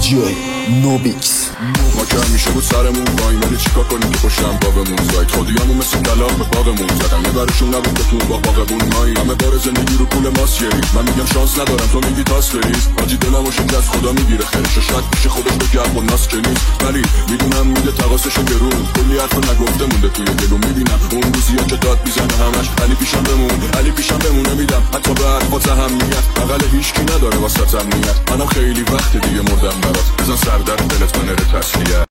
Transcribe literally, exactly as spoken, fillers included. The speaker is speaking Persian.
جی نوبیکس. ما که همیشه بود سرمون بایم، ولی چیکار کنیم که خوشم باغمون زاید. خودیامون مثل کلاق به باغمون زدن، یه برشون نبود که تو با باغمون مایی. همه بار زندگی رو پول ماست گری، من میگم شانس ندارم تو میگی تاس بریز. حاجی دلمو شکست خدا میگیره خیرشو، شاید پیش خودش بگه و ناس که نیست، ولی میدونم میده تقاسشو گرون. کلی حرف نگفته مونده توی دلو، میبینم اون روزیه که داد میزنه همش علی پیشم بمون، علی پیشم بمونه. میدم حتی به حرفات اهمیت، بغل هیچکی نداره واسه امنیت. منم خیلی وقت دیگه مردم برات، بزن سر در دلت من نره تسلیت.